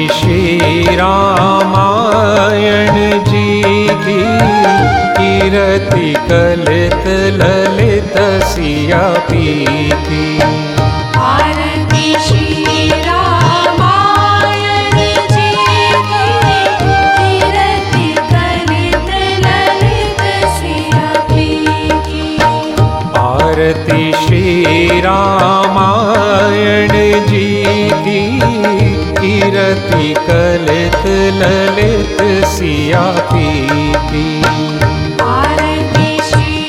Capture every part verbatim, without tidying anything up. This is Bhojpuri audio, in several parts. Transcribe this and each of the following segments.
श्री रामायण जी की कीरति कलित ललित सिया पी की। आरती श्री रामायण जी की कीरति कलित ललित सिया पी की। आरती श्री रामायण जी की कीरति कलित ललित सिया पी की। आरती श्री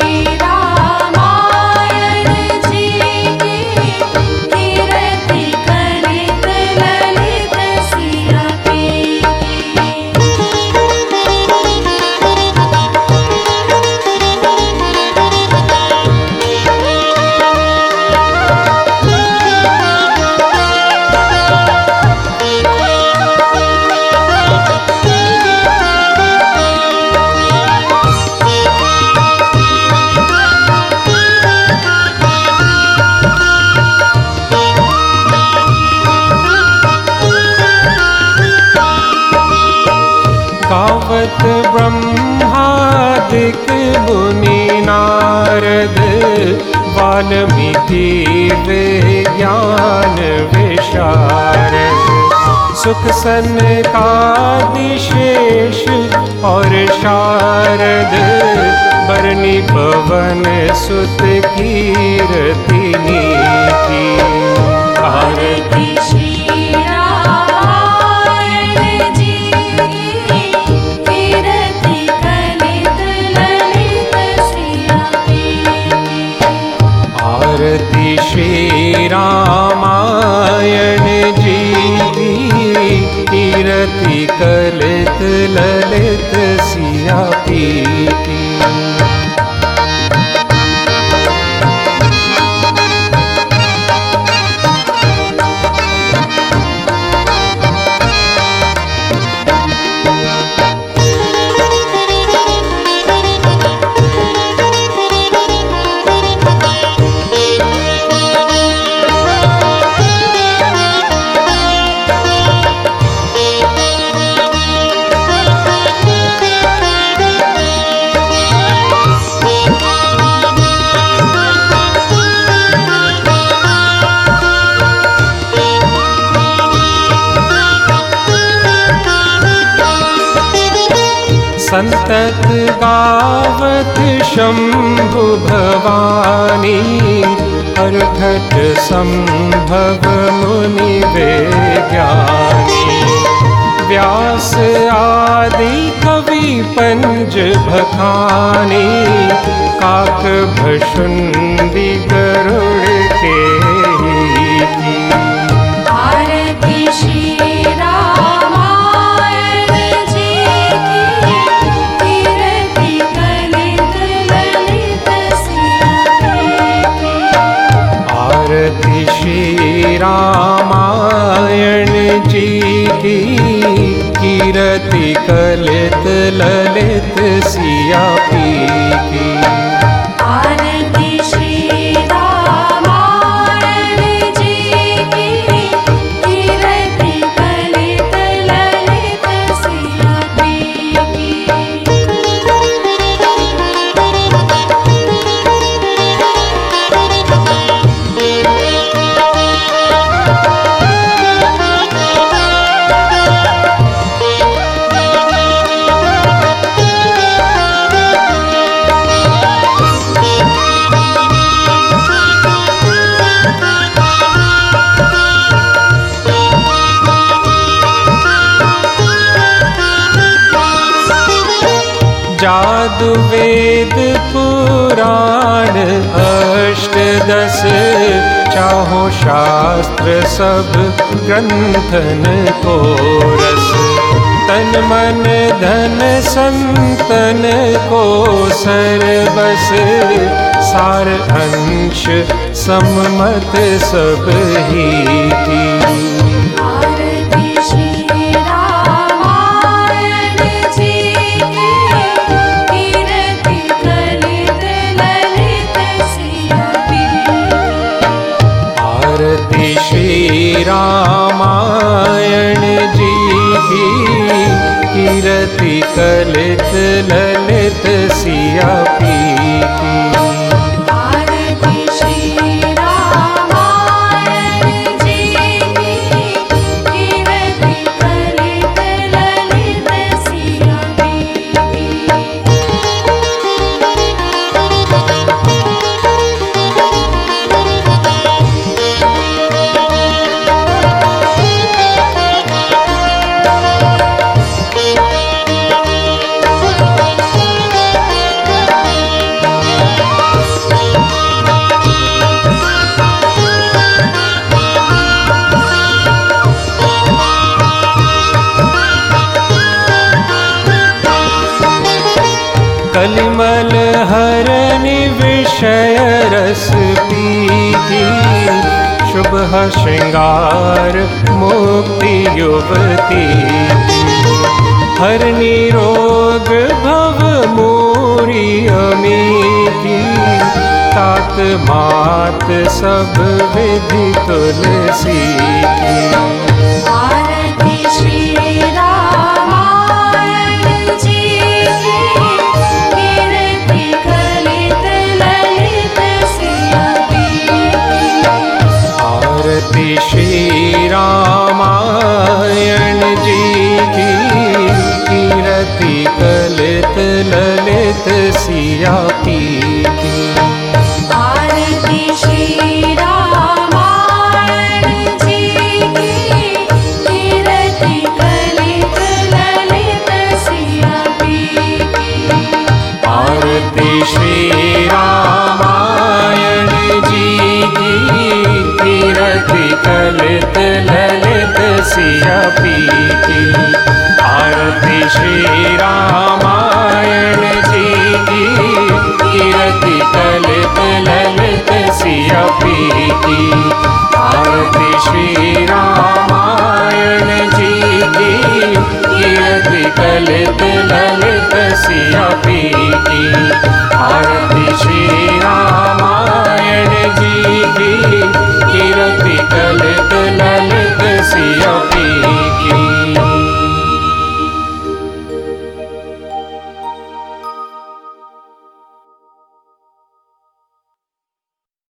रामायण जी की कीरति कलित ललित सिया पी गावत ब्रह्मादिक मुनि नारद वाल्मीकि विज्ञान विशारद। सुख सनकादिशेष और शारद बरनी पवन सुत कीरति नीति। आरती श्री रामायण जी की कीरति कलित ललित सिया पी की। आरती श्री रामायण जी की कीरति कलित ललित सिया पी की। संतत गावत शंभु भवानी हरघट संभव मुनि विज्ञानी। व्यास आदि कवि पंज बखानी काक भशुंडी गरुड़ के ही। आरती श्री रामायण जी की कीरति कलित ललित सिया पी की। आरती श्री रामायण जी की कीरति कलित ललित सिया पी की। आरती श्री रामायण जी की कीरति कलित ललित सिया पी की। जादु वेद पुराण अष्टदश चाहो शास्त्र सब ग्रंथन को रस। तन मन धन संतन को सरबस सार अंश सममत सब ही की। आरती श्री रामायण जी की कीरति कलित ललित सिया पी की। आरती श्री रामायण जी कलित ललित सिया पी की। आरती श्री रामायण जी की, कीर्ति कलित ललित सिया पी की। कलिमल हरनि विषय रस पीकी, शुभ श्रृंगार मुक्ति युवती की। हरनि रोग भव मोरी अमी की, तात मात सब विधि तुलसी की। आरती श्री रामायण जी की, कीर्ति कलित ललित सिया पी की। आरती श्री रामायण जी की, कीर्ति कलित ललित सिया पी की। आरती श्री रामायण जी की, कीर्ति कलित ललित सिया पी की। आरती श्री रामायण जी की, कीर्ति कलित ललित सिया पी की। आरती श्री रामायण जी की, कीर्ति कलित ललित सिया पी की। आरती श्री रामायण जी की, कीर्ति कलित ललित सिया पी की।